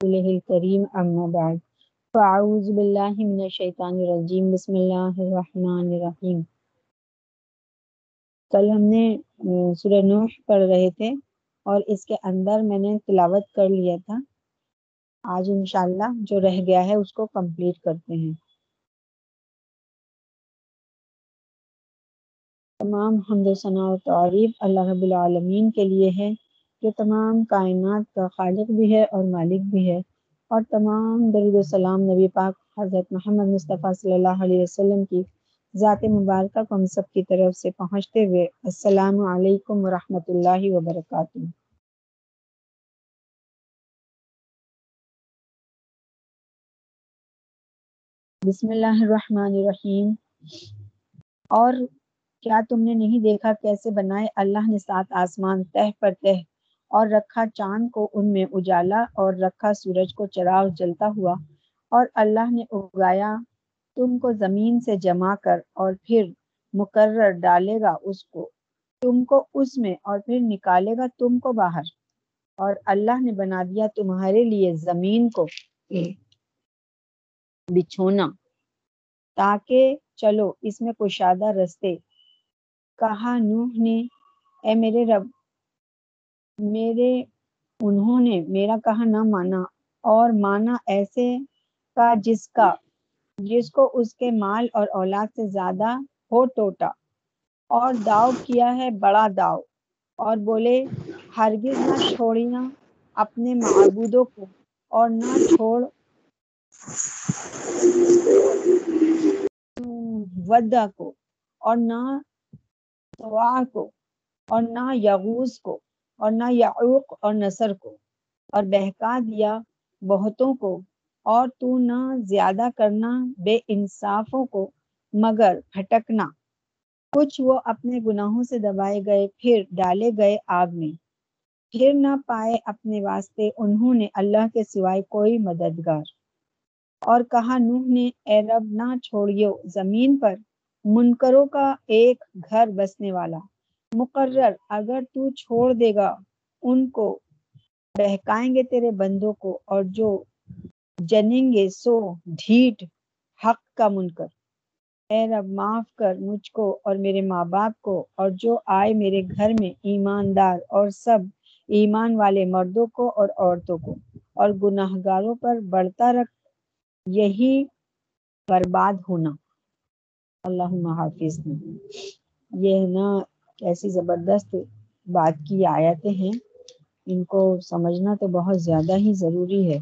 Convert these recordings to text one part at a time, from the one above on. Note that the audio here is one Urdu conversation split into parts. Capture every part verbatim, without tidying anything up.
رسوله الكريم أما بعد فأعوذ بالله من الشیطان الرجیم بسم اللہ الرحمن الرحیم۔ کل ہم نے سورہ نوح پڑھ رہے تھے اور اس کے اندر میں نے تلاوت کر لیا تھا۔ آج انشاءاللہ جو رہ گیا ہے اس کو کمپلیٹ کرتے ہیں۔ تمام حمد و ثنا و تعریف اللہ رب العالمین کے لیے ہے، جو تمام کائنات کا خالق بھی ہے اور مالک بھی ہے، اور تمام درود و سلام نبی پاک حضرت محمد مصطفیٰ صلی اللہ علیہ وسلم کی ذات مبارکہ کو ہم سب کی طرف سے پہنچتے ہوئے السلام علیکم ورحمۃ اللہ وبرکاتہ۔ بسم اللہ الرحمن الرحیم۔ اور کیا تم نے نہیں دیکھا کیسے بنائے اللہ نے سات آسمان تہ پر تہ، اور رکھا چاند کو ان میں اجالا، اور رکھا سورج کو چراغ جلتا ہوا، اور اللہ نے اگایا تم کو زمین سے جما کر، اور پھر مقرر ڈالے گا اس کو تم کو اس میں، اور پھر نکالے گا تم کو باہر۔ اور اللہ نے بنا دیا تمہارے لیے زمین کو بچھونا تاکہ چلو اس میں کشادہ رستے۔ کہا نوح نے اے میرے رب، میرے انہوں نے میرا کہا نہ مانا، اور مانا ایسے کا جس کا جس کو اس کے مال اور اولاد سے زیادہ ہو ٹوٹا، اور داؤ کیا ہے بڑا داؤ، اور بولے ہرگز نہ چھوڑینا اپنے معبودوں کو، اور نہ چھوڑ ودا کو، اور نہ سوا کو، اور نہ یغوث کو، اور نہ یعوق اور نصر کو، اور بہکا دیا بہتوں کو، اور تو نہ زیادہ کرنا بے انصافوں کو مگر بھٹکنا۔ کچھ وہ اپنے گناہوں سے دبائے گئے، پھر ڈالے گئے آگ میں، پھر نہ پائے اپنے واسطے انہوں نے اللہ کے سوائے کوئی مددگار۔ اور کہا نوح نے اے رب نہ چھوڑیو زمین پر منکروں کا ایک گھر بسنے والا، مقرر اگر تو چھوڑ دے گا ان کو بہکائیں گے تیرے بندوں کو، اور جو جنیں گے سو ڈھیٹ حق کا منکر۔ اے رب معاف کر مجھ کو اور میرے ماں باپ کو، اور جو آئے میرے گھر میں ایماندار اور سب ایمان والے مردوں کو اور عورتوں کو، اور گناہ گاروں پر بڑھتا رکھ یہی برباد ہونا۔ اللہم حافظ۔ یہ نا ایسی زبردست بات کی آیتیں ہیں، ان کو سمجھنا تو بہت زیادہ ہی ضروری ہے۔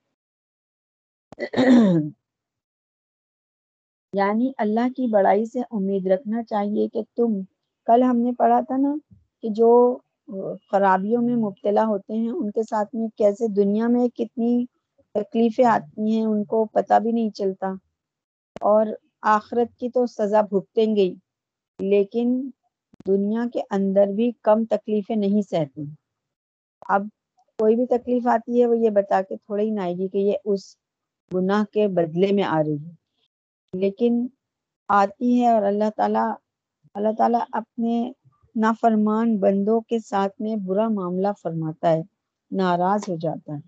یعنی اللہ کی بڑائی سے امید رکھنا چاہیے کہ تم، کل ہم نے پڑھا تھا نا کہ جو خرابیوں میں مبتلا ہوتے ہیں ان کے ساتھ میں کیسے دنیا میں کتنی تکلیفیں آتی ہیں ان کو پتہ بھی نہیں چلتا، اور آخرت کی تو سزا بھگتیں گے، لیکن دنیا کے اندر بھی کم تکلیفیں نہیں سہتی۔ اب کوئی بھی تکلیف آتی ہے وہ یہ بتا کے تھوڑی نہ آئے گی کہ یہ اس گناہ کے بدلے میں آ رہی ہے، لیکن آتی ہے، اور اللہ تعالیٰ اللہ تعالیٰ اپنے نافرمان بندوں کے ساتھ میں برا معاملہ فرماتا ہے، ناراض ہو جاتا ہے۔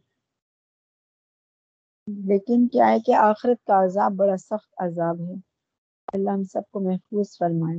لیکن کیا ہے کہ آخرت کا عذاب بڑا سخت عذاب ہے، اللہ ہم سب کو محفوظ فرمائے۔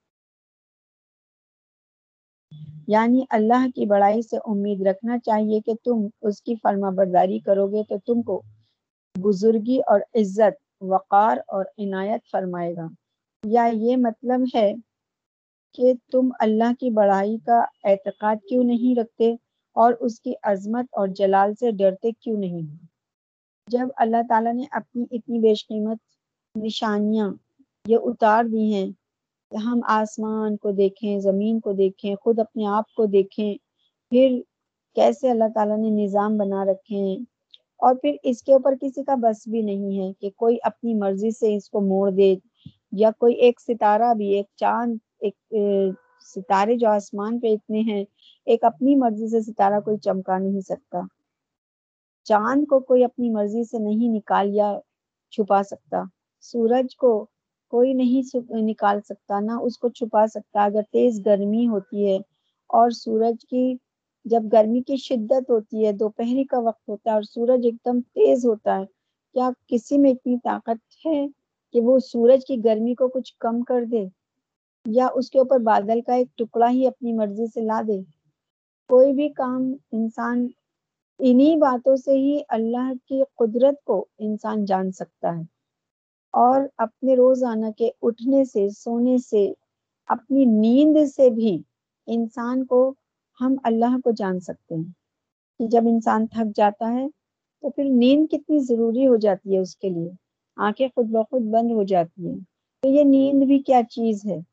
یعنی اللہ کی بڑائی سے امید رکھنا چاہیے کہ تم اس کی فرما برداری کرو گے تو تم کو بزرگی اور عزت، وقار اور عنایت فرمائے گا۔ یا یہ مطلب ہے کہ تم اللہ کی بڑائی کا اعتقاد کیوں نہیں رکھتے اور اس کی عظمت اور جلال سے ڈرتے کیوں نہیں؟ جب اللہ تعالیٰ نے اپنی اتنی بیش قیمت نشانیاں یہ اتار دی ہیں کہ ہم آسمان کو دیکھیں، زمین کو دیکھیں، خود اپنے آپ کو دیکھیں، پھر کیسے اللہ تعالیٰ نے نظام بنا رکھے ہیں، اور پھر اس کے اوپر کسی کا بس بھی نہیں ہے کہ کوئی اپنی مرضی سے اس کو موڑ دے، یا کوئی ایک ستارہ بھی، ایک چاند، ایک ستارے جو آسمان پہ اتنے ہیں، ایک اپنی مرضی سے ستارہ کوئی چمکا نہیں سکتا، چاند کو کوئی اپنی مرضی سے نہیں نکال یا چھپا سکتا، سورج کو کوئی نہیں نکال سکتا نہ اس کو چھپا سکتا۔ اگر تیز گرمی ہوتی ہے اور سورج کی جب گرمی کی شدت ہوتی ہے، دوپہری کا وقت ہوتا ہے اور سورج ایک دم تیز ہوتا ہے، کیا کسی میں اتنی طاقت ہے کہ وہ سورج کی گرمی کو کچھ کم کر دے یا اس کے اوپر بادل کا ایک ٹکڑا ہی اپنی مرضی سے لا دے؟ کوئی بھی کام انسان، انہی باتوں سے ہی اللہ کی قدرت کو انسان جان سکتا ہے، اور اپنے روزانہ کے اٹھنے سے، سونے سے، اپنی نیند سے بھی انسان کو، ہم اللہ کو جان سکتے ہیں کہ جب انسان تھک جاتا ہے تو پھر نیند کتنی ضروری ہو جاتی ہے اس کے لیے، آنکھیں خود بخود بند ہو جاتی ہیں۔ تو یہ نیند بھی کیا چیز ہے؟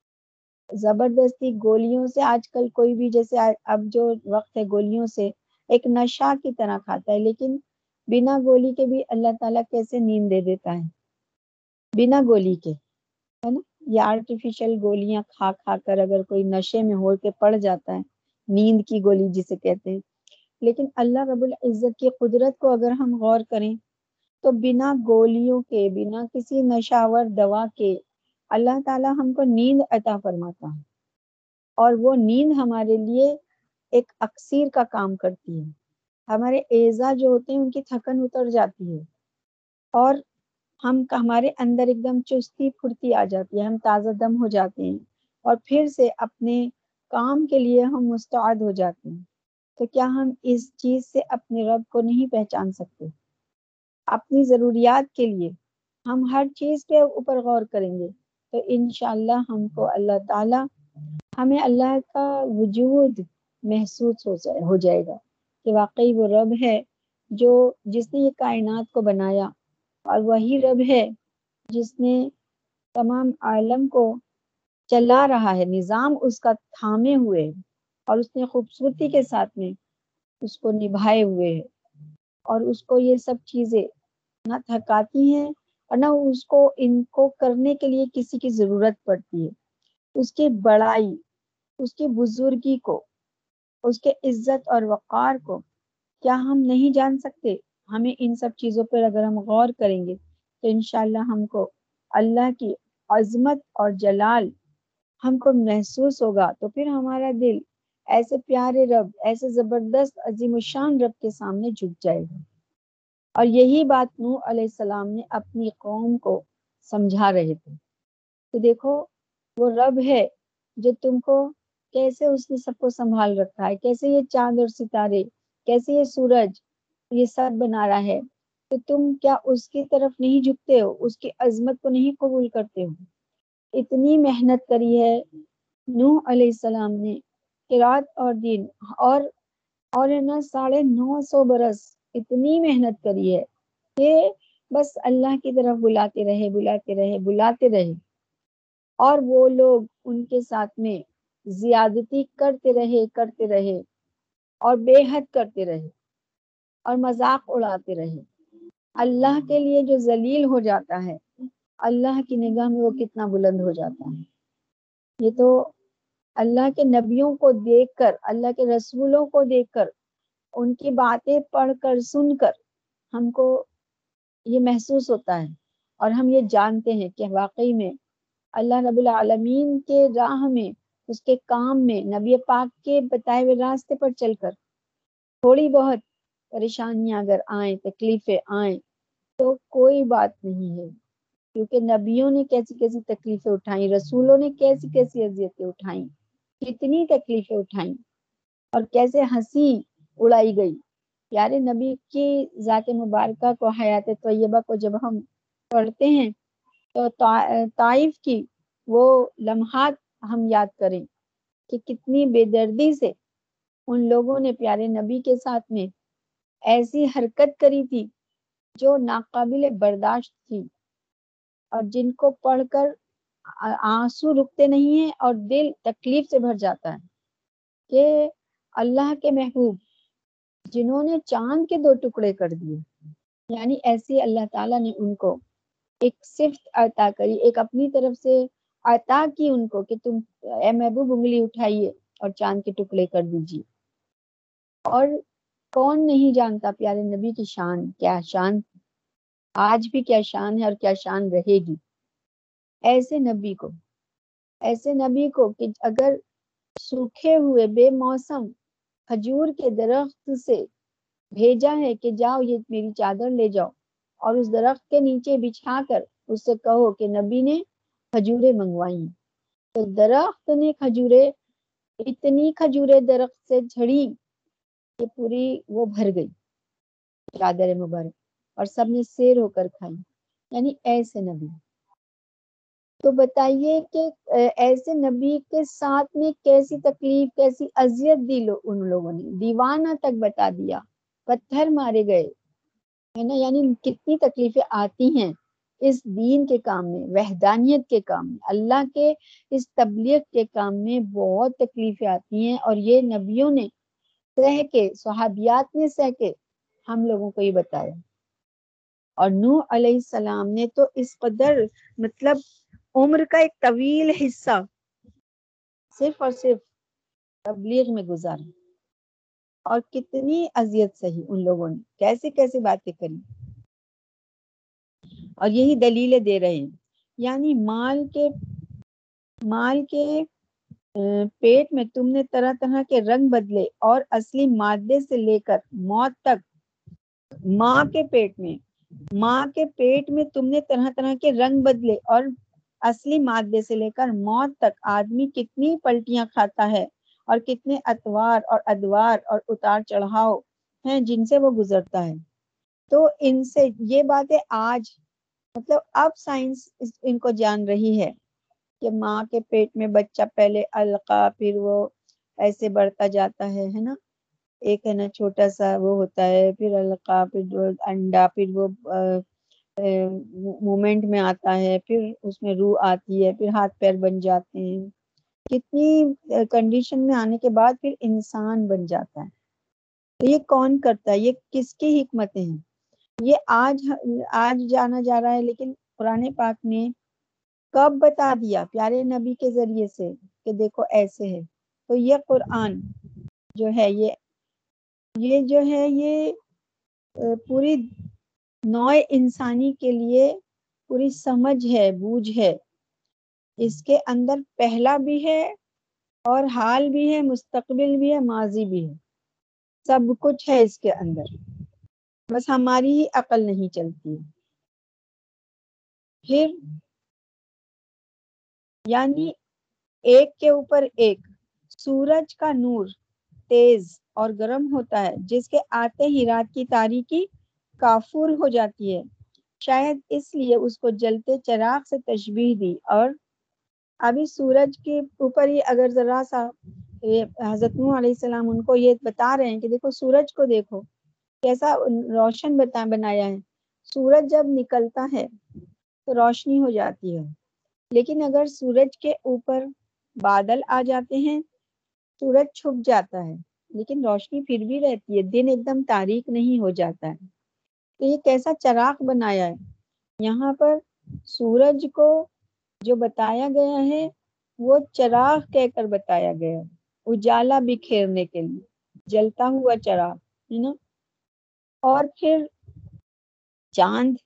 زبردستی گولیوں سے آج کل کوئی بھی، جیسے اب جو وقت ہے گولیوں سے ایک نشہ کی طرح کھاتا ہے، لیکن بنا گولی کے بھی اللہ تعالیٰ کیسے نیند دے دیتا ہے، بنا گولی کے، ہے نا؟ یہ آرٹیفیشل گولیاں کھا کھا کر اگر کوئی نشے میں ہو کے پڑ جاتا ہے، نیند کی گولی جسے کہتے ہیں، لیکن اللہ رب العزت کی قدرت کو اگر ہم غور کریں تو بنا گولیوں کے، بنا کسی نشاور دوا کے اللہ تعالیٰ ہم کو نیند عطا فرماتا ہے، اور وہ نیند ہمارے لیے ایک اکسیر کا کام کرتی ہے۔ ہمارے اعضاء جو ہوتے ہیں ان کی تھکن اتر جاتی ہے، اور ہم ہمارے اندر ایک دم چستی پھرتی آ جاتی ہے، ہم تازہ دم ہو جاتے ہیں، اور پھر سے اپنے کام کے لیے ہم مستعد ہو جاتے ہیں۔ تو کیا ہم اس چیز سے اپنے رب کو نہیں پہچان سکتے؟ اپنی ضروریات کے لیے ہم ہر چیز کے اوپر غور کریں گے تو انشاءاللہ ہم کو اللہ تعالی، ہمیں اللہ کا وجود محسوس ہو جائے ہو جائے گا کہ واقعی وہ رب ہے جو جس نے یہ کائنات کو بنایا، اور وہی رب ہے جس نے تمام عالم کو چلا رہا ہے، نظام اس کا تھامے ہوئے، اور اس نے خوبصورتی کے ساتھ میں اس کو نبھائے ہوئے ہے، اور اس کو یہ سب چیزیں نہ تھکاتی ہیں اور نہ اس کو ان کو کرنے کے لیے کسی کی ضرورت پڑتی ہے۔ اس کی بڑائی، اس کی بزرگی کو، اس کے عزت اور وقار کو کیا ہم نہیں جان سکتے؟ ہمیں ان سب چیزوں پر اگر ہم غور کریں گے تو انشاءاللہ ہم کو اللہ کی عظمت اور جلال ہم کو محسوس ہوگا، تو پھر ہمارا دل ایسے پیارے رب، ایسے زبردست عظیم الشان رب کے سامنے جھک جائے گا۔ اور یہی بات نوح علیہ السلام نے اپنی قوم کو سمجھا رہے تھے کہ دیکھو وہ رب ہے جو تم کو کیسے اس نے سب کو سنبھال رکھا ہے، کیسے یہ چاند اور ستارے، کیسے یہ سورج، یہ سب بنا رہا ہے، تو تم کیا اس کی طرف نہیں جھکتے ہو، اس کی عظمت کو نہیں قبول کرتے ہو؟ اتنی محنت کری ہے نوح علیہ السلام نے کہ رات اور دن اور اور ہے نا ساڑھے نو سو برس اتنی محنت کری ہے کہ بس اللہ کی طرف بلاتے رہے بلاتے رہے بلاتے رہے، اور وہ لوگ ان کے ساتھ میں زیادتی کرتے رہے کرتے رہے اور بے حد کرتے رہے اور مذاق اڑاتے رہے۔ اللہ کے لیے جو ذلیل ہو جاتا ہے، اللہ کی نگاہ میں وہ کتنا بلند ہو جاتا ہے۔ یہ تو اللہ کے نبیوں کو دیکھ کر، اللہ کے رسولوں کو دیکھ کر، ان کی باتیں پڑھ کر، سن کر ہم کو یہ محسوس ہوتا ہے، اور ہم یہ جانتے ہیں کہ واقعی میں اللہ رب العالمین کے راہ میں، اس کے کام میں، نبی پاک کے بتائے ہوئے راستے پر چل کر تھوڑی بہت پریشانیاں اگر آئیں، تکلیفیں آئیں تو کوئی بات نہیں ہے، کیونکہ نبیوں نے کیسی کیسی تکلیفیں اٹھائیں، رسولوں نے کیسی کیسی اذیتیں اٹھائیں، کتنی تکلیفیں اٹھائیں، اور کیسے ہنسی اڑائی گئی۔ پیارے نبی کی ذات مبارکہ کو، حیات طیبہ کو جب ہم پڑھتے ہیں تو طائف کی وہ لمحات ہم یاد کریں کہ کتنی بے دردی سے ان لوگوں نے پیارے نبی کے ساتھ میں ایسی حرکت کری تھی جو ناقابل برداشت تھی، اور جن کو پڑھ کر آنسو رکتے نہیں ہیں اور دل تکلیف سے بھر جاتا ہے کہ اللہ کے محبوب جنہوں نے چاند کے دو ٹکڑے کر دیے، یعنی ایسی اللہ تعالیٰ نے ان کو ایک صفت عطا کری، ایک اپنی طرف سے عطا کی ان کو کہ تم اے محبوب انگلی اٹھائیے اور چاند کے ٹکڑے کر دیجیے۔ اور کون نہیں جانتا پیارے نبی کی شان، کیا شان آج بھی کیا شان ہے اور کیا شان رہے گی۔ ایسے نبی کو ایسے نبی کو کہ اگر سوکھے ہوئے بے موسم کھجور کے درخت سے بھیجا ہے کہ جاؤ یہ میری چادر لے جاؤ اور اس درخت کے نیچے بچھا کر اس سے کہو کہ نبی نے کھجوریں منگوائی ہیں۔ تو درخت نے کھجوریں، اتنی کھجوریں درخت سے جھڑی کہ پوری وہ بھر گئی چادر مبارک، اور سب نے سیر ہو کر کھائی، یعنی ایسے نبی۔ تو بتائیے کہ ایسے نبی کے ساتھ میں کیسی تکلیف، کیسی اذیت دی لو ان لوگوں نے، دیوانہ تک بتا دیا، پتھر مارے گئے، ہے نا، یعنی کتنی تکلیفیں آتی ہیں اس دین کے کام میں، وحدانیت کے کام میں، اللہ کے اس تبلیغ کے کام میں بہت تکلیفیں آتی ہیں، اور یہ نبیوں نے سہ کے، صحابیات نے سہ کے ہم لوگوں کو یہ بتایا۔ اور نوح علیہ السلام نے تو اس قدر مطلب عمر کا ایک طویل حصہ صرف اور صرف تبلیغ میں گزارا، اور کتنی اذیت سہی ان لوگوں نے، کیسے کیسے باتیں کری، اور یہی دلیلیں دے رہے ہیں۔ یعنی مال کے مال کے پیٹ میں تم نے طرح طرح کے رنگ بدلے، اور اصلی مادے سے لے کر موت تک، ماں کے پیٹ میں ماں کے پیٹ میں تم نے طرح طرح کے رنگ بدلے، اور اصلی مادے سے لے کر موت تک آدمی کتنی پلٹیاں کھاتا ہے، اور کتنے اتوار اور ادوار اور اتار چڑھاؤ ہیں جن سے وہ گزرتا ہے۔ تو ان سے یہ باتیں آج مطلب اب سائنس ان کو جان رہی ہے کہ ماں کے پیٹ میں بچہ پہلے القا، پھر وہ ایسے بڑھتا جاتا ہے ہے نا، ایک ہے نا چھوٹا سا وہ ہوتا ہے، پھر القا، پھر وہ انڈا، پھر وہ مومنٹ میں آتا ہے، پھر اس میں روح آتی ہے، پھر ہاتھ پیر بن جاتے ہیں، کتنی کنڈیشن میں آنے کے بعد پھر انسان بن جاتا ہے۔ تو یہ کون کرتا ہے، یہ کس کی حکمتیں ہیں، یہ آج آج جانا جا رہا ہے، لیکن قرآن پاک نے کب بتا دیا پیارے نبی کے ذریعے سے کہ دیکھو ایسے ہے۔ تو یہ قرآن جو ہے یہ یہ جو ہے یہ پوری نوع انسانی کے لیے پوری سمجھ ہے، بوجھ ہے، اس کے اندر پہلا بھی ہے اور حال بھی ہے، مستقبل بھی ہے، ماضی بھی ہے، سب کچھ ہے اس کے اندر، بس ہماری ہی عقل نہیں چلتی ہے۔ پھر یعنی ایک کے اوپر ایک سورج کا نور تیز اور گرم ہوتا ہے، جس کے آتے ہی رات کی تاریکی کافور ہو جاتی ہے، شاید اس لیے اس کو جلتے چراغ سے تشبیہ دی۔ اور ابھی سورج کے اوپر ہی اگر ذرا سا حضرت نوح علیہ السلام ان کو یہ بتا رہے ہیں کہ دیکھو سورج کو دیکھو کیسا روشن بتا بنایا ہے، سورج جب نکلتا ہے تو روشنی ہو جاتی ہے، لیکن اگر سورج کے اوپر بادل آ جاتے ہیں سورج چھپ جاتا ہے، لیکن روشنی پھر بھی رہتی ہے، دن ایک دم تاریک نہیں ہو جاتا ہے۔ تو یہ کیسا چراغ بنایا ہے، یہاں پر سورج کو جو بتایا گیا ہے وہ چراغ کہہ کر بتایا گیا ہے، اجالا بکھیرنے کے لیے، جلتا ہوا چراغ ہے نا۔ اور پھر چاند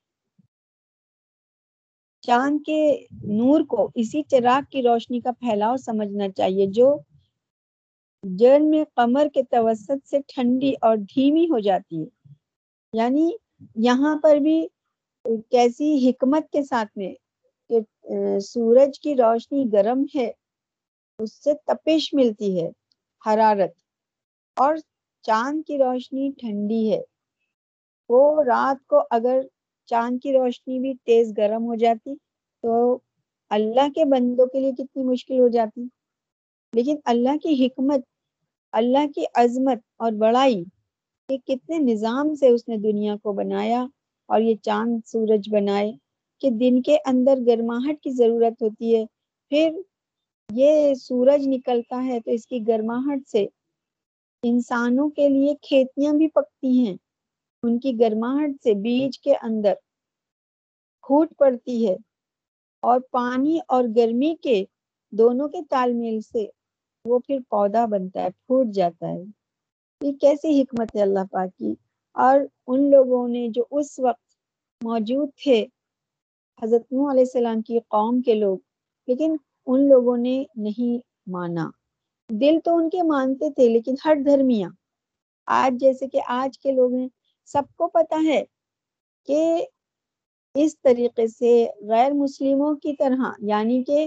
چاند کے نور کو اسی چراغ کی روشنی کا پھیلاؤ سمجھنا چاہیے، جو جن میں قمر کے توسط سے ٹھنڈی اور دھیمی ہو جاتی ہے۔ یعنی یہاں پر بھی کیسی حکمت کے ساتھ میں کہ سورج کی روشنی گرم ہے، اس سے تپش ملتی ہے، حرارت، اور چاند کی روشنی ٹھنڈی ہے۔ وہ رات کو اگر چاند کی روشنی بھی تیز گرم ہو جاتی تو اللہ کے بندوں کے لیے کتنی مشکل ہو جاتی، لیکن اللہ کی حکمت، اللہ کی عظمت اور بڑائی کہ کتنے نظام سے اس نے دنیا کو بنایا، اور یہ چاند سورج بنائے کہ دن کے اندر گرماہٹ کی ضرورت ہوتی ہے، پھر یہ سورج نکلتا ہے تو اس کی گرماہٹ سے انسانوں کے لیے کھیتیاں بھی پکتی ہیں، ان کی گرماہٹ سے بیج کے اندر پھوٹ پڑتی ہے، اور پانی اور گرمی کے دونوں کے تال میل سے وہ پھر پودا بنتا ہے، پھوٹ جاتا ہے۔ یہ کیسی حکمت ہے اللہ پاک کی۔ اور ان لوگوں نے جو اس وقت موجود تھے حضرت نوح علیہ السلام کی قوم کے لوگ، لیکن ان لوگوں نے نہیں مانا، دل تو ان کے مانتے تھے لیکن ہٹ دھرمیاں. آج جیسے کہ آج کے لوگ ہیں، سب کو پتا ہے کہ اس طریقے سے غیر مسلموں کی طرح، یعنی کہ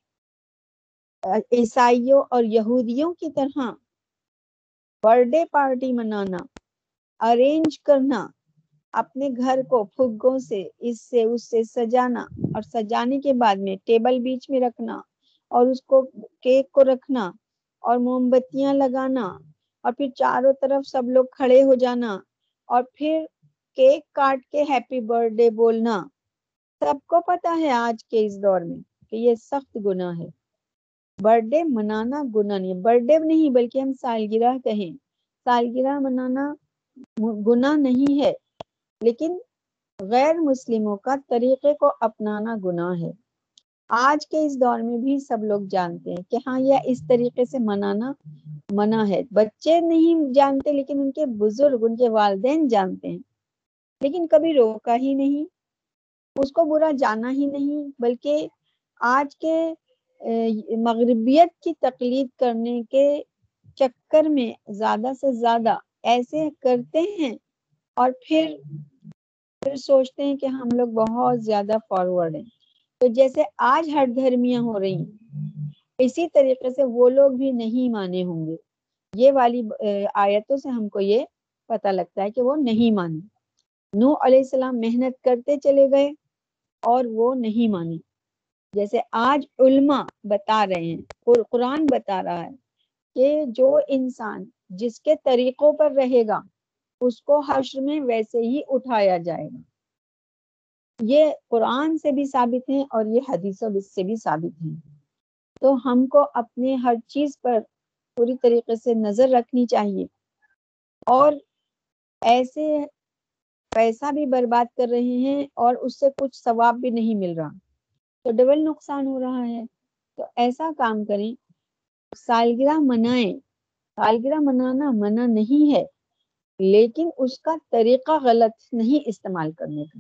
عیسائیوں اور یہودیوں کی طرح برتھ ڈے پارٹی منانا، ارینج کرنا، اپنے گھر کو پھگوں سے اس سے اس سے سجانا، اور سجانے کے بعد میں ٹیبل بیچ میں رکھنا اور اس کو کیک کو رکھنا اور موم بتیاں لگانا اور پھر چاروں طرف سب لوگ کھڑے ہو جانا اور پھر کیک کاٹ کے ہیپی برتھ ڈے بولنا، سب کو پتا ہے آج کے اس دور میں کہ یہ سخت گناہ ہے. برتھ ڈے منانا گناہ نہیں، برتھ ڈے نہیں بلکہ ہم سالگرہ کہیں، سالگرہ منانا گناہ نہیں ہے، لیکن غیر مسلموں کا طریقے کو اپنانا گناہ ہے. آج کے اس دور میں بھی سب لوگ جانتے ہیں کہ ہاں یہ اس طریقے سے منانا منع ہے. بچے نہیں جانتے لیکن ان کے بزرگ، ان کے والدین جانتے ہیں، لیکن کبھی روکا ہی نہیں، اس کو برا جانا ہی نہیں، بلکہ آج کے مغربیت کی تقلید کرنے کے چکر میں زیادہ سے زیادہ ایسے کرتے ہیں اور پھر پھر سوچتے ہیں کہ ہم لوگ بہت زیادہ فارورڈ ہیں. تو جیسے آج ہر دھرمیاں ہو رہی ہیں، اسی طریقے سے وہ لوگ بھی نہیں مانے ہوں گے. یہ والی آیتوں سے ہم کو یہ پتہ لگتا ہے کہ وہ نہیں مانے. نوح علیہ السلام محنت کرتے چلے گئے اور وہ نہیں مانے. جیسے آج علماء بتا رہے ہیں، قرآن بتا رہا ہے کہ جو انسان جس کے طریقوں پر رہے گا اس کو حشر میں ویسے ہی اٹھایا جائے گا. یہ قرآن سے بھی ثابت ہے اور یہ حدیثوں سے بھی ثابت ہے. تو ہم کو اپنے ہر چیز پر پوری طریقے سے نظر رکھنی چاہیے، اور ایسے پیسہ بھی برباد کر رہے ہیں اور اس سے کچھ ثواب بھی نہیں مل رہا، تو ڈبل نقصان ہو رہا ہے. تو ایسا کام کریں، سالگرہ منائیں. سالگرہ منانا منع نہیں ہے، لیکن اس کا طریقہ غلط نہیں استعمال کرنے کا.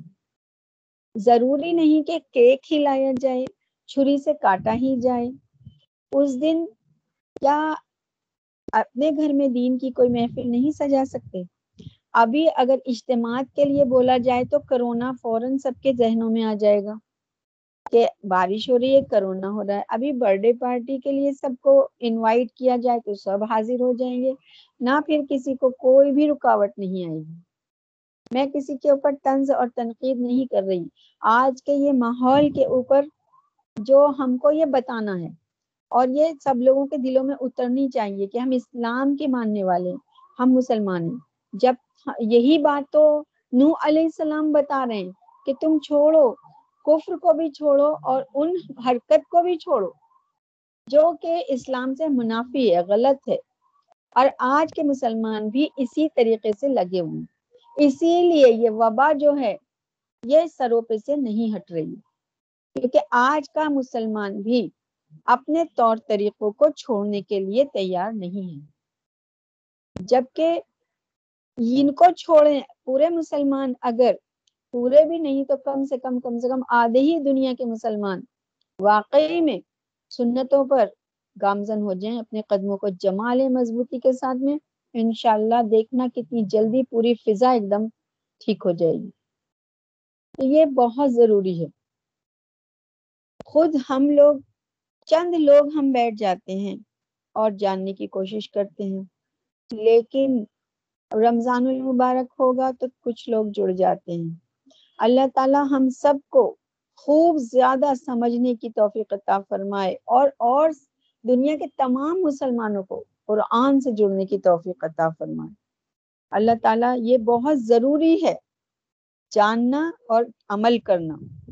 ضروری نہیں کہ کیک ہی لایا جائے، چھری سے کاٹا ہی جائے. اس دن کیا اپنے گھر میں دین کی کوئی محفل نہیں سجا سکتے؟ ابھی اگر اجتماعات کے لیے بولا جائے تو کرونا فوراً سب کے ذہنوں میں آ جائے گا کہ بارش ہو رہی ہے، کرونا ہو رہا ہے. ابھی برتھ ڈے پارٹی کے لیے سب کو انوائٹ کیا جائے تو سب حاضر ہو جائیں گے، نہ پھر کسی کو کوئی بھی رکاوٹ نہیں آئے گی. میں کسی کے اوپر طنز اور تنقید نہیں کر رہی، آج کے یہ ماحول کے اوپر جو ہم کو یہ بتانا ہے اور یہ سب لوگوں کے دلوں میں اترنی چاہیے کہ ہم اسلام کے ماننے والے، ہم مسلمان ہیں. جب یہی بات تو نوح علیہ السلام بتا رہے ہیں کہ تم چھوڑو، کفر کو بھی چھوڑو اور ان حرکت کو بھی چھوڑو جو کہ اسلام سے منافی ہے، غلط ہے. اور آج کے مسلمان بھی اسی طریقے سے لگے ہوئے ہیں. اسی لیے یہ وبا جو ہے یہ سروں پہ سے نہیں ہٹ رہی، کیونکہ آج کا مسلمان بھی اپنے طور طریقوں کو چھوڑنے کے لیے تیار نہیں ہے. جبکہ ان کو چھوڑیں، پورے مسلمان اگر پورے بھی نہیں تو کم سے کم کم سے کم آدھے ہی دنیا کے مسلمان واقعی میں سنتوں پر گامزن ہو جائیں، اپنے قدموں کو جما لیں مضبوطی کے ساتھ میں، انشاءاللہ دیکھنا کتنی جلدی پوری فضا ایک دم ٹھیک ہو جائے گی. تو یہ بہت ضروری ہے. خود ہم لوگ چند لوگ ہم بیٹھ جاتے ہیں اور جاننے کی کوشش کرتے ہیں، لیکن رمضان المبارک ہوگا تو کچھ لوگ جڑ جاتے ہیں. اللہ تعالی ہم سب کو خوب زیادہ سمجھنے کی توفیق عطا فرمائے اور اور دنیا کے تمام مسلمانوں کو قرآن سے جڑنے کی توفیق عطا فرمائے. اللہ تعالیٰ یہ بہت ضروری ہے جاننا اور عمل کرنا.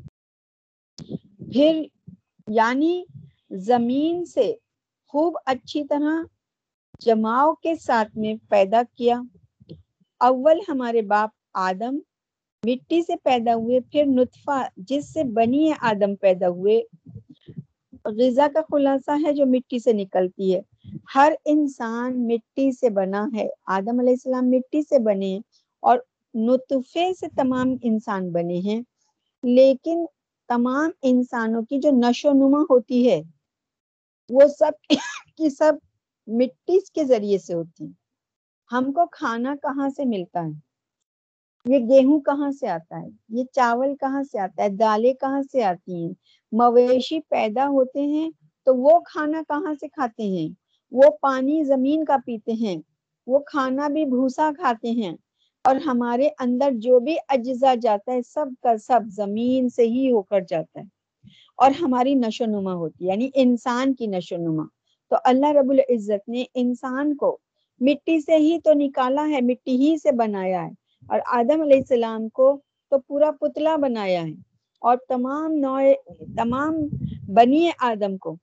پھر یعنی زمین سے خوب اچھی طرح جماؤ کے ساتھ میں پیدا کیا. اول ہمارے باپ آدم مٹی سے پیدا ہوئے، پھر نطفہ جس سے بنی آدم پیدا ہوئے. غذا کا خلاصہ ہے جو مٹی سے نکلتی ہے. ہر انسان مٹی سے بنا ہے، آدم علیہ السلام مٹی سے بنے اور نطفے سے تمام انسان بنے ہیں. لیکن تمام انسانوں کی جو نشو و نما ہوتی ہے وہ سب کی سب مٹی کے ذریعے سے ہوتی ہیں۔ ہم کو کھانا کہاں سے ملتا ہے؟ یہ گیہوں کہاں سے آتا ہے؟ یہ چاول کہاں سے آتا ہے؟ دالیں کہاں سے آتی ہیں؟ مویشی پیدا ہوتے ہیں تو وہ کھانا کہاں سے کھاتے ہیں؟ وہ پانی زمین کا پیتے ہیں، وہ کھانا بھی بھوسا کھاتے ہیں، اور ہمارے اندر جو بھی اجزا جاتا ہے سب کا سب زمین سے ہی ہو کر جاتا ہے، اور ہماری نشو نما ہوتی ہے، یعنی انسان کی نشو نما۔ تو اللہ رب العزت نے انسان کو مٹی سے ہی تو نکالا ہے، مٹی ہی سے بنایا ہے، اور آدم علیہ السلام کو تو پورا پتلا بنایا ہے، اور تمام نوع تمام بنی آدم کو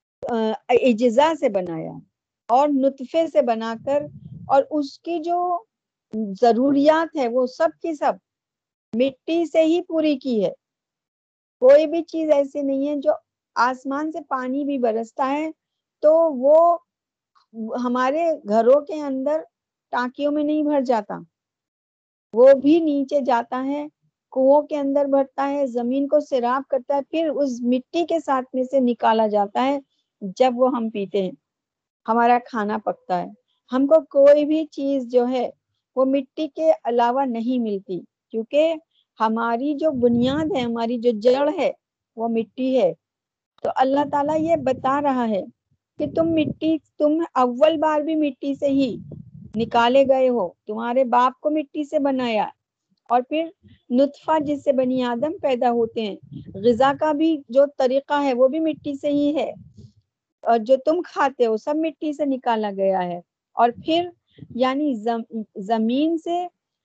اجزا سے بنایا، اور نطفے سے بنا کر، اور اس کی جو ضروریات ہے وہ سب کی سب مٹی سے ہی پوری کی ہے۔ کوئی بھی چیز ایسی نہیں ہے جو آسمان سے پانی بھی برستا ہے تو وہ ہمارے گھروں کے اندر ٹانکیوں میں نہیں بھر جاتا، وہ بھی نیچے جاتا ہے، کنووں کے اندر بھرتا ہے، زمین کو سیراب کرتا ہے، پھر اس مٹی کے ساتھ میں سے نکالا جاتا ہے جب وہ ہم پیتے ہیں، ہمارا کھانا پکتا ہے۔ ہم کو کوئی بھی چیز جو ہے وہ مٹی کے علاوہ نہیں ملتی، کیونکہ ہماری جو بنیاد ہے، ہماری جو جڑ ہے وہ مٹی ہے۔ تو اللہ تعالیٰ یہ بتا رہا ہے کہ تم مٹی تم اول بار بھی مٹی سے ہی نکالے گئے ہو، تمہارے باپ کو مٹی سے بنایا، اور پھر نطفہ جس سے بنی آدم پیدا ہوتے ہیں، غذا کا بھی جو طریقہ ہے وہ بھی مٹی سے ہی ہے، اور جو تم کھاتے ہو سب مٹی سے نکالا گیا ہے، اور پھر یعنی زمین سے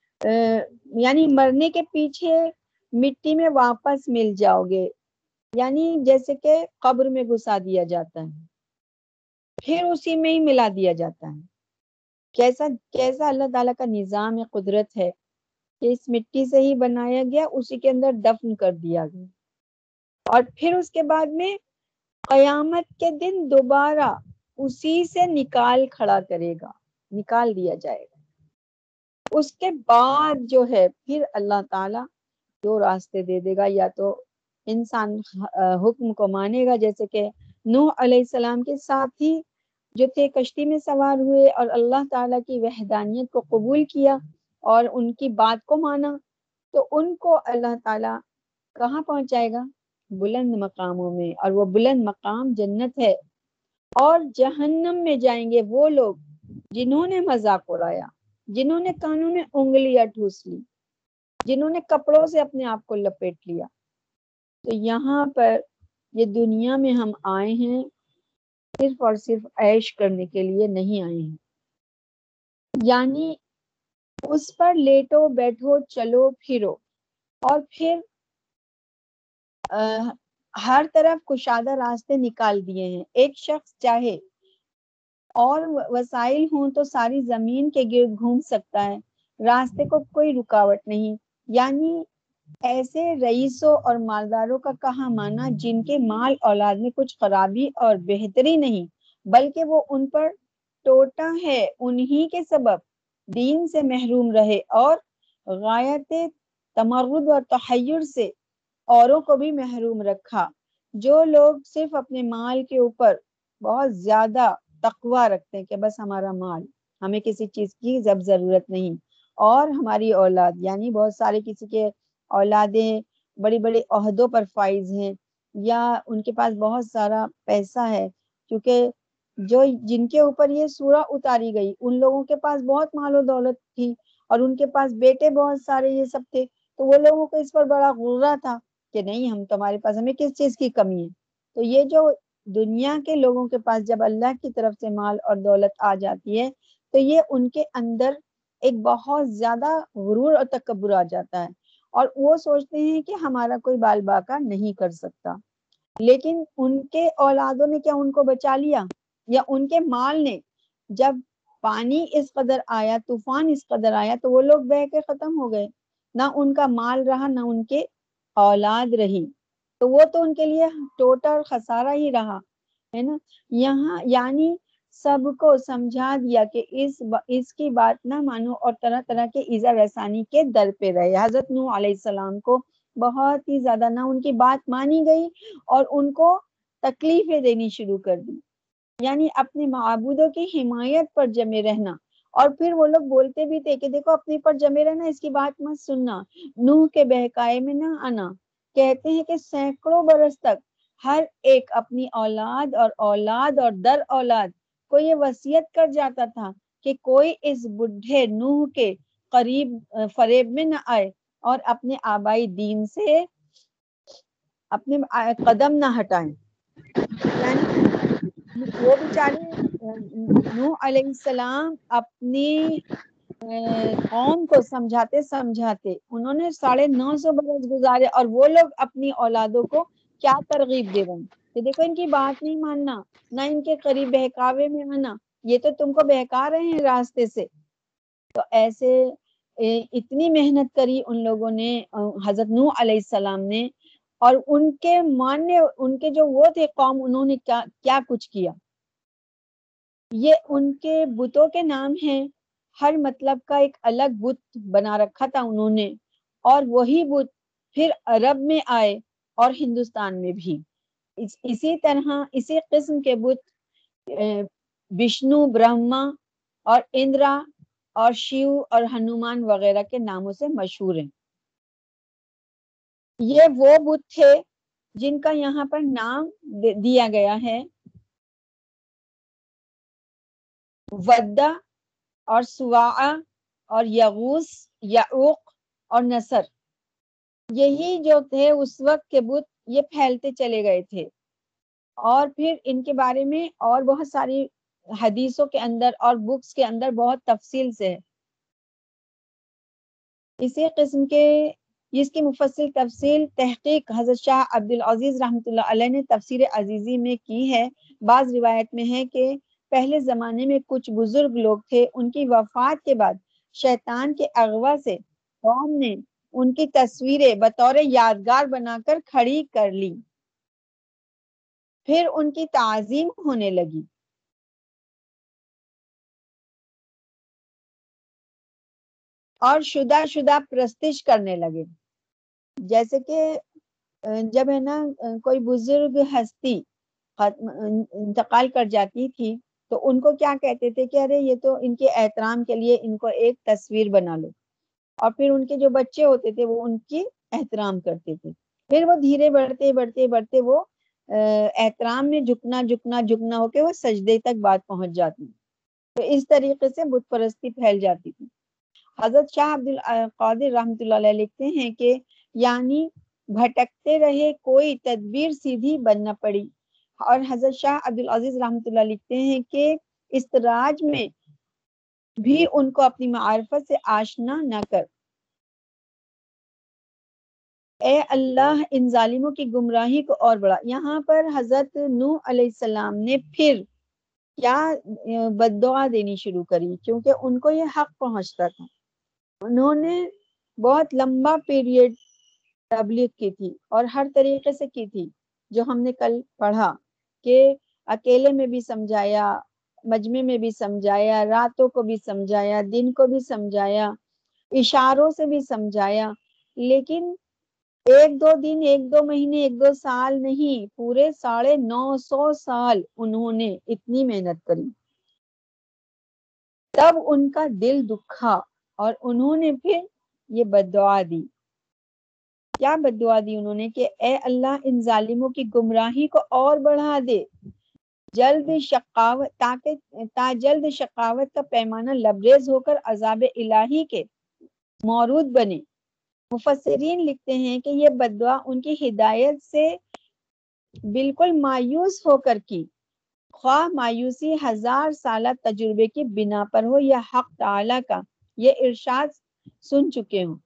یعنی مرنے کے پیچھے مٹی میں واپس مل جاؤ گے، یعنی جیسے کہ قبر میں گھسا دیا جاتا ہے پھر اسی میں ہی ملا دیا جاتا ہے۔ کیسا کیسا اللہ تعالیٰ کا نظام قدرت ہے کہ اس مٹی سے ہی بنایا گیا، اسی کے اندر دفن کر دیا گیا، اور پھر اس کے بعد میں قیامت کے دن دوبارہ اسی سے نکال کھڑا کرے گا، نکال دیا جائے گا۔ اس کے بعد جو ہے پھر اللہ تعالیٰ دو راستے دے دے گا، یا تو انسان حکم کو مانے گا، جیسے کہ نوح علیہ السلام کے ساتھی جو تھے کشتی میں سوار ہوئے اور اللہ تعالیٰ کی وحدانیت کو قبول کیا اور ان کی بات کو مانا، تو ان کو اللہ تعالیٰ کہاں پہنچائے گا؟ بلند مقاموں میں، اور وہ بلند مقام جنت ہے۔ اور جہنم میں جائیں گے وہ لوگ جنہوں نے مذاق اڑایا، جنہوں نے کانوں میں انگلیاں ٹھوس لی، جنہوں نے کپڑوں سے اپنے آپ کو لپیٹ لیا۔ تو یہاں پر یہ دنیا میں ہم آئے ہیں صرف اور صرف عیش کرنے کے لیے نہیں آئے ہیں، یعنی اس پر لیٹو بیٹھو چلو پھرو، اور پھر ہر طرف کشادہ راستے نکال دیے ہیں۔ ایک شخص چاہے اور وسائل ہوں تو ساری زمین کے گرد گھوم سکتا ہے، راستے کو کوئی رکاوٹ نہیں۔ یعنی ایسے رئیسوں اور مالداروں کا کہاں مانا جن کے مال اولاد میں کچھ خرابی اور بہتری نہیں، بلکہ وہ ان پر ٹوٹا ہے، انہی کے سبب دین سے محروم رہے، اور غایت تمرد اور تحیر سے اوروں کو بھی محروم رکھا۔ جو لوگ صرف اپنے مال کے اوپر بہت زیادہ تقوی رکھتے ہیں کہ بس ہمارا مال، ہمیں کسی چیز کی جب ضرورت نہیں، اور ہماری اولاد، یعنی بہت سارے کسی کے اولادیں بڑی بڑی عہدوں پر فائز ہیں، یا ان کے پاس بہت سارا پیسہ ہے، کیونکہ جو جن کے اوپر یہ سورہ اتاری گئی ان لوگوں کے پاس بہت مال و دولت تھی، اور ان کے پاس بیٹے بہت سارے یہ سب تھے، تو وہ لوگوں کو اس پر بڑا غرہ تھا کہ نہیں ہم تمہارے پاس، ہمیں کس چیز کی کمی ہے۔ تو یہ جو دنیا کے لوگوں کے پاس جب اللہ کی طرف سے مال اور دولت آ جاتی ہے تو یہ ان کے اندر ایک بہت زیادہ غرور اور تکبر آ جاتا ہے، اور وہ سوچتے ہیں کہ ہمارا کوئی بال باقا نہیں کر سکتا۔ لیکن ان کے اولادوں نے کیا ان کو بچا لیا؟ یا ان کے مال نے جب پانی اس قدر آیا، طوفان اس قدر آیا، تو وہ لوگ بہہ کے ختم ہو گئے، نہ ان کا مال رہا نہ ان کے اولاد رہی، تو وہ تو ان کے لیے ٹوٹا اور خسارہ ہی رہا ہے نا۔ یہاں یعنی سب کو سمجھا دیا کہ اس اس کی بات نہ مانو، اور طرح طرح کے ایذا رسانی کے در پہ رہے۔ حضرت نوح علیہ السلام کو بہت ہی زیادہ نہ ان کی بات مانی گئی، اور ان کو تکلیفیں دینی شروع کر دی، یعنی اپنے معبودوں کی حمایت پر جمے رہنا. اور پھر وہ لوگ بولتے بھی تھے کہ دیکھو اپنے پر جمے رہنا، اس کی بات مت سننا، نوح کے بہکائے میں نہ آنا. کہتے ہیں کہ سینکڑوں برس تک ہر ایک اپنی اولاد اور اولاد اور در اولاد کو یہ وصیت کر جاتا تھا کہ کوئی اس بڈھے نوح کے قریب فریب میں نہ آئے اور اپنے آبائی دین سے اپنے قدم نہ ہٹائیں. یعنی وہ بیچارے نوح علیہ السلام اپنی قوم کو سمجھاتے سمجھاتے انہوں نے ساڑھے نو سو برس گزارے، اور وہ لوگ اپنی اولادوں کو کیا ترغیب دے رہے ہیں کہ دیکھو ان کی بات نہیں ماننا، نہ ان کے قریب بہکاوے میں آنا، یہ تو تم کو بہکا رہے ہیں راستے سے. تو ایسے اتنی محنت کری ان لوگوں نے، حضرت نوح علیہ السلام نے، اور ان کے ماننے ان کے جو وہ تھے قوم، انہوں نے کیا کیا کچھ کیا. یہ ان کے بتوں کے نام ہیں، ہر مطلب کا ایک الگ بت بنا رکھا تھا انہوں نے، اور وہی بت پھر عرب میں آئے اور ہندوستان میں بھی. اس اسی طرح اسی قسم کے بت وشنو، برہما اور اندرا اور شیو اور ہنومان وغیرہ کے ناموں سے مشہور ہیں. یہ وہ بت تھے جن کا یہاں پر نام دیا گیا ہے، ودا اور سواع اور یغوث، یعوق اور نصر. یہی جو تھے اس وقت کے بت، یہ پھیلتے چلے گئے تھے، اور پھر ان کے بارے میں اور بہت ساری حدیثوں کے اندر اور بکس کے اندر بہت تفصیل سے ہے. اسی قسم کے اس کی مفصل تفصیل تحقیق حضرت شاہ عبدالعزیز رحمۃ اللہ علیہ نے تفسیر عزیزی میں کی ہے. بعض روایت میں ہے کہ پہلے زمانے میں کچھ بزرگ لوگ تھے، ان کی وفات کے بعد شیطان کے اغوا سے قوم نے ان کی تصویریں بطور یادگار بنا کر کھڑی کر لی، پھر ان کی تعظیم ہونے لگی. اور شدہ شدہ پرستش کرنے لگے. جیسے کہ جب ہے نا کوئی بزرگ ہستی انتقال کر جاتی تھی تو ان کو کیا کہتے تھے کہ ارے یہ تو ان کے احترام کے لیے ان کو ایک تصویر بنا لو، اور پھر ان کے جو بچے ہوتے تھے وہ ان کی احترام کرتے تھے. پھر وہ دھیرے بڑھتے بڑھتے بڑھتے وہ احترام میں جھکنا جھکنا جھکنا ہو کے وہ سجدے تک بات پہنچ جاتی. تو اس طریقے سے بت پرستی پھیل جاتی تھی. حضرت شاہ عبد القادر رحمۃ اللہ علیہ لکھتے ہیں کہ یعنی بھٹکتے رہے، کوئی تدبیر سیدھی بننا پڑی. اور حضرت شاہ عبدالعزیز رحمۃ اللہ لکھتے ہیں کہ استراج میں بھی ان کو اپنی معرفت سے آشنا نہ کر. اے اللہ ان ظالموں کی گمراہی کو اور بڑھا. یہاں پر حضرت نوح علیہ السلام نے پھر کیا بد دعا دینی شروع کری، کیونکہ ان کو یہ حق پہنچتا تھا. انہوں نے بہت لمبا پیریڈ تبلیغ کی تھی اور ہر طریقے سے کی تھی، جو ہم نے کل پڑھا کہ اکیلے میں بھی سمجھایا، مجمع میں بھی سمجھایا، راتوں کو بھی سمجھایا، دن کو بھی سمجھایا، اشاروں سے بھی سمجھایا. لیکن ایک دو دن، ایک دو مہینے، ایک دو سال نہیں، پورے ساڑھے نو سو سال انہوں نے اتنی محنت کری. تب ان کا دل دکھا اور انہوں نے پھر یہ بد دعا دی. کیا بد دعا دی انہوں نے کہ اے اللہ ان ظالموں کی گمراہی کو اور بڑھا دے، جلد شقاوت تاکہ تا جلد شقاوت کا پیمانہ لبریز ہو کر عذاب الہی کے مورود بنے. مفسرین لکھتے ہیں کہ یہ بد دعا ان کی ہدایت سے بالکل مایوس ہو کر کی، خواہ مایوسی ہزار سالہ تجربے کی بنا پر ہو یا حق تعالی کا یہ ارشاد سن چکے ہوں.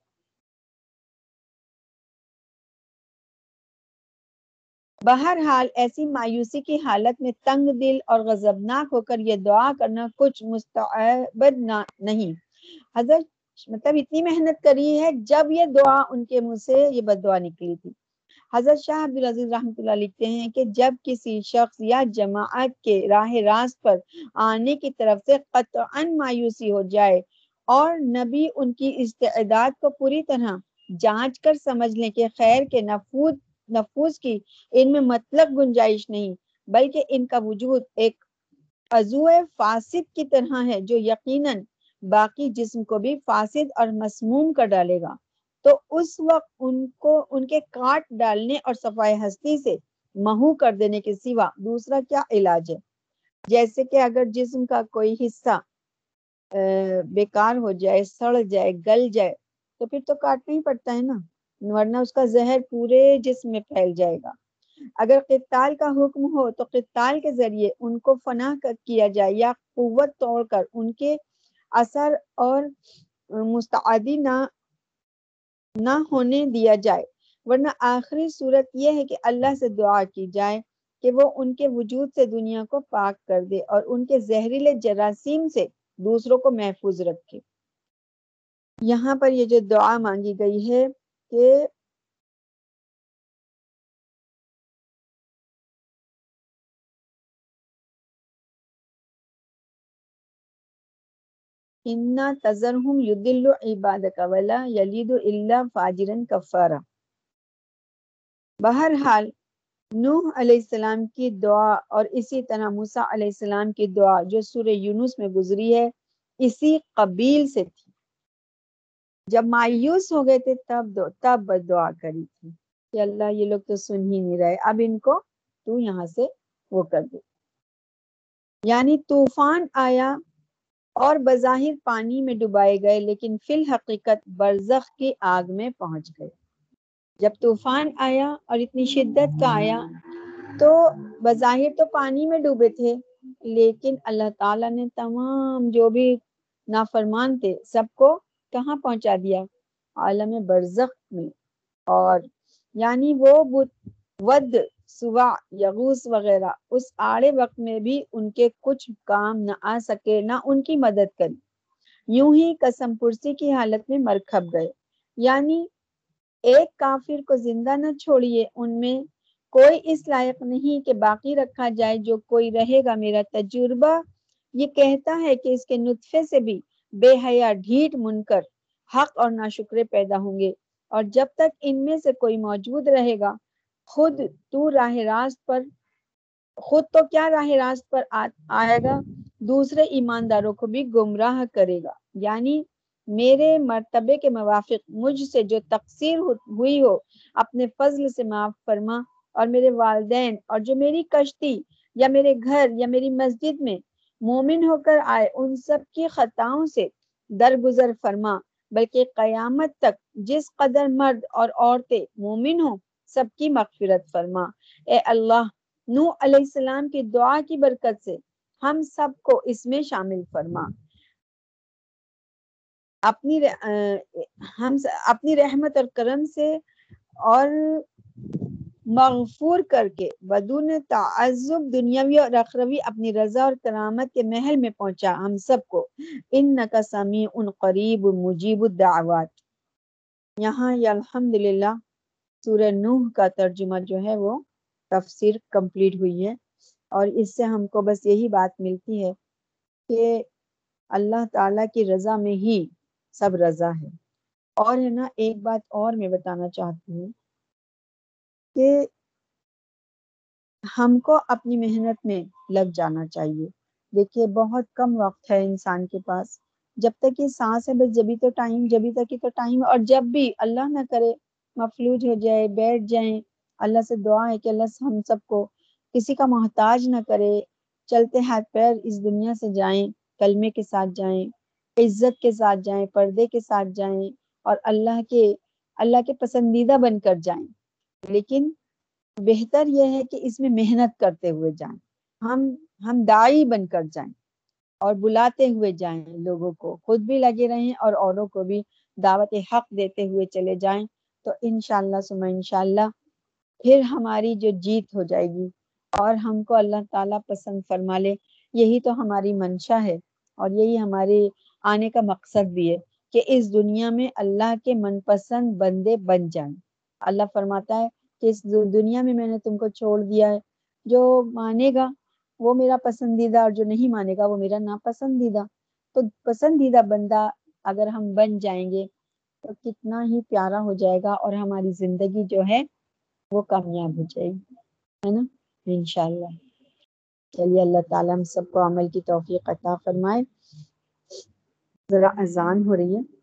بہرحال ایسی مایوسی کی حالت میں تنگ دل اور غضبناک ہو کر یہ دعا کرنا کچھ مستعبد نہیں. حضرت مطلب اتنی محنت کری ہے، جب یہ دعا ان کے منہ سے یہ بد دعا نکلی تھی. حضرت شاہ عبدالعزیز رحمۃ اللہ لکھتے ہیں کہ جب کسی شخص یا جماعت کے راہ راست پر آنے کی طرف سے قطعاً مایوسی ہو جائے اور نبی ان کی استعداد کو پوری طرح جانچ کر سمجھ لیں کہ خیر کے نفوذ نفوذ کی ان میں مطلق گنجائش نہیں، بلکہ ان کا وجود ایک عضو فاسد کی طرح ہے جو یقیناً باقی جسم کو بھی فاسد اور مسموم کر ڈالے گا، تو اس وقت ان کو ان کے کاٹ ڈالنے اور صفائے ہستی سے محو کر دینے کے سوا دوسرا کیا علاج ہے؟ جیسے کہ اگر جسم کا کوئی حصہ بیکار ہو جائے، سڑ جائے، گل جائے، تو پھر تو کاٹنا ہی پڑتا ہے نا، ورنہ اس کا زہر پورے جسم میں پھیل جائے گا۔ اگر قتال کا حکم ہو تو قتال کے ذریعے ان کو فنا کیا جائے یا قوت توڑ کر ان کے اثر اور مستعدی نہ نہ ہونے دیا جائے، ورنہ آخری صورت یہ ہے کہ اللہ سے دعا کی جائے کہ وہ ان کے وجود سے دنیا کو پاک کر دے اور ان کے زہریلے جراثیم سے دوسروں کو محفوظ رکھے۔ یہاں پر یہ جو دعا مانگی گئی ہے کہ اِنَّا تَذَرْهُمْ يُضِلُّ عِبَادَكَ وَلَا يَلِدُ إِلَّا فَاجِرًا كَفَّارًا۔ بہرحال نوح علیہ السلام کی دعا اور اسی طرح موسیٰ علیہ السلام کی دعا جو سورہ یونس میں گزری ہے اسی قبیل سے تھی۔ جب مایوس ہو گئے تھے تب دو تب دعا کری تھی کہ اللہ یہ لوگ تو سن ہی نہیں رہے، اب ان کو تو یہاں سے وہ کر دے۔ یعنی طوفان آیا اور بظاہر پانی میں ڈبائے گئے لیکن فی الحقیقت برزخ کی آگ میں پہنچ گئے۔ جب طوفان آیا اور اتنی شدت کا آیا تو بظاہر تو پانی میں ڈوبے تھے، لیکن اللہ تعالیٰ نے تمام جو بھی نافرمان تھے سب کو کہاں پہنچا دیا؟ عالم برزخ میں۔ اور یعنی وہ ود، سوا، یغوث وغیرہ اس آڑے وقت میں بھی ان کے کچھ کام نہ آ سکے، نہ ان کی مدد کری، یوں ہی قسم پرسی کی حالت میں مر کھپ گئے۔ یعنی ایک کافر کو زندہ نہ چھوڑیے، ان میں کوئی اس لائق نہیں کہ باقی رکھا جائے جو کوئی رہے گا۔ میرا تجربہ یہ کہتا ہے کہ اس کے نطفے سے بھی بے حیا، ڈھیٹ منکر، حق اور ناشکرے پیدا ہوں گے، اور جب تک ان میں سے کوئی موجود رہے گا خود تو راہ راست پر خود تو کیا راہ راست پر آئے گا، دوسرے ایمانداروں کو بھی گمراہ کرے گا۔ یعنی میرے مرتبے کے موافق مجھ سے جو تقصیر ہوئی ہو اپنے فضل سے معاف فرما، اور میرے والدین اور جو میری کشتی یا میرے گھر یا میری مسجد میں مومن ہو کر آئے ان سب کی خطاؤں سے درگزر فرما، بلکہ قیامت تک جس قدر مرد اور عورتیں مومن ہوں سب کی مغفرت فرما۔ اے اللہ، نوح علیہ السلام کی دعا کی برکت سے ہم سب کو اس میں شامل فرما، اپنی ہم اپنی رحمت اور کرم سے، اور مغفور کر کے بدون تعذب دنیاوی اور اخروی اپنی رضا اور کرامت کے محل میں پہنچا ہم سب کو۔ انک سمیع قریب مجیب الدعوات۔ یہاں یہ الحمدللہ سورہ نوح کا ترجمہ جو ہے وہ تفسیر کمپلیٹ ہوئی ہے، اور اس سے ہم کو بس یہی بات ملتی ہے کہ اللہ تعالیٰ کی رضا میں ہی سب رضا ہے۔ اور ہے نا ایک بات اور میں بتانا چاہتی ہوں کہ ہم کو اپنی محنت میں لگ جانا چاہیے۔ دیکھیے بہت کم وقت ہے انسان کے پاس، جب تک یہ سانس ہے بس جبھی تو ٹائم جبھی تک ہی تو ٹائم، اور جب بھی اللہ نہ کرے مفلوج ہو جائے، بیٹھ جائیں، اللہ سے دعا ہے کہ اللہ ہم سب کو کسی کا محتاج نہ کرے، چلتے ہاتھ پیر اس دنیا سے جائیں، کلمے کے ساتھ جائیں، عزت کے ساتھ جائیں، پردے کے ساتھ جائیں، اور اللہ کے اللہ کے پسندیدہ بن کر جائیں۔ لیکن بہتر یہ ہے کہ اس میں محنت کرتے ہوئے جائیں، ہم ہم داعی بن کر جائیں اور بلاتے ہوئے جائیں، لوگوں کو خود بھی لگے رہیں اور اوروں کو بھی دعوت حق دیتے ہوئے چلے جائیں، تو انشاءاللہ ثم انشاءاللہ پھر ہماری جو جیت ہو جائے گی اور ہم کو اللہ تعالیٰ پسند فرما لے۔ یہی تو ہماری منشا ہے اور یہی ہمارے آنے کا مقصد بھی ہے کہ اس دنیا میں اللہ کے من پسند بندے بن جائیں۔ اللہ فرماتا ہے کہ اس دنیا میں میں نے تم کو چھوڑ دیا ہے، جو مانے گا وہ میرا پسندیدہ اور جو نہیں مانے گا وہ میرا ناپسندیدہ۔ تو پسندیدہ بندہ اگر ہم بن جائیں گے تو کتنا ہی پیارا ہو جائے گا، اور ہماری زندگی جو ہے وہ کامیاب ہو جائے گی، ہے نا، انشاءاللہ۔ چلیے اللہ تعالیٰ ہم سب کو عمل کی توفیق عطا فرمائے. ذرا اذان ہو رہی ہے.